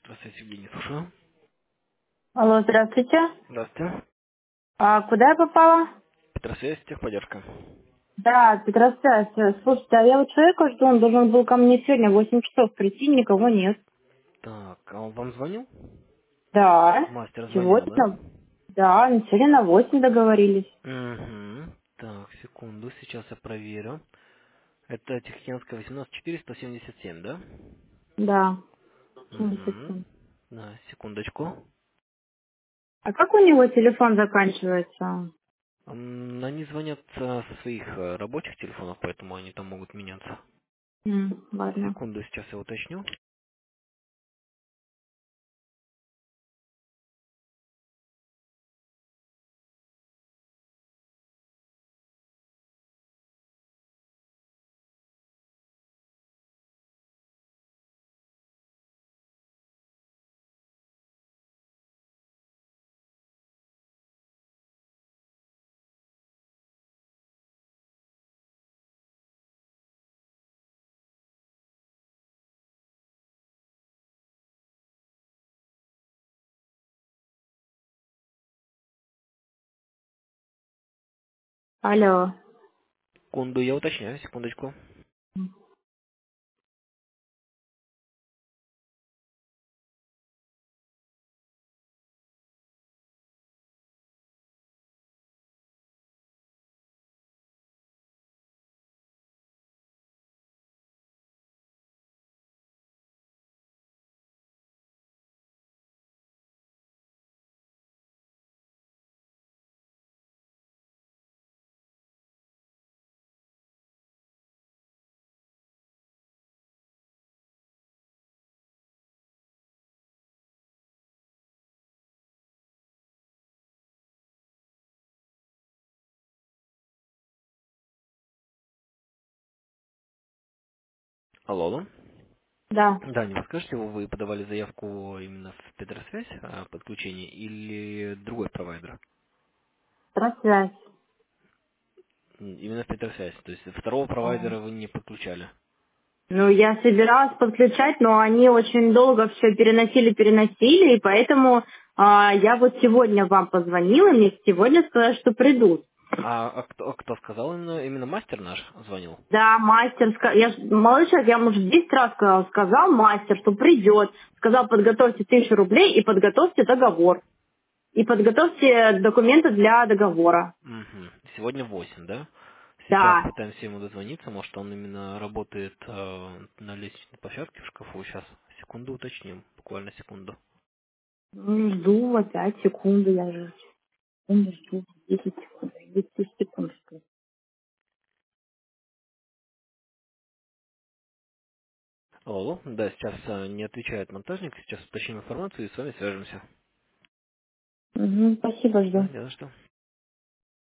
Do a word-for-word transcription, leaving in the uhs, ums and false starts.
Здравствуйте, Евгений, слушаю. Алло, здравствуйте. Здравствуйте. А куда я попала? Петросвязь, техподдержка. Да, Петросвязь. Слушайте, а я вот человека жду, он должен был ко мне сегодня в восемь часов прийти, никого нет. Так, а он вам звонил? Да, Мастер звонил, сегодня, да? на- да, сегодня на восемь договорились. Угу. Так, секунду, сейчас я проверю. Это Тихоокеанская восемнадцать четыре сто семьдесят семь, да? Да, семьдесят Угу. семь. Да, секундочку. А как у него телефон заканчивается? М, Они звонят э, со своих э, рабочих телефонов, поэтому они там могут меняться. М, ладно. Секунду, сейчас я уточню. Алло. Секунду, я уточняю, секундочку. Алло, алло. Да, Да, не подскажете, вы подавали заявку именно в Петросвязь о подключении или другой провайдер? Петросвязь. М, Именно в Петросвязь. То есть второго М. провайдера вы не подключали. Ну, я собиралась подключать, но они очень долго все переносили, переносили, и поэтому а, я вот сегодня вам позвонила, мне сегодня сказали, что придут. А, а кто, а кто сказал именно, именно мастер наш звонил? Да, мастер, ска- я ж- молодой человек, я ему уже десять раз сказал, сказал мастер, что придет, сказал, подготовьте тысячу рублей и подготовьте договор, и подготовьте документы для договора. Мгм. Сегодня в восемь, да? Сейчас Да, пытаемся ему дозвониться, может он именно работает э, на лестничной площадке в шкафу. Сейчас, секунду уточним, буквально секунду. ну, жду опять секунды, я же секунду жду, десять секунд, десять секунд. жду. Алло, да, сейчас э, не отвечает монтажник, сейчас уточним информацию и с вами свяжемся. Мгм, спасибо, жду. Да, не за что.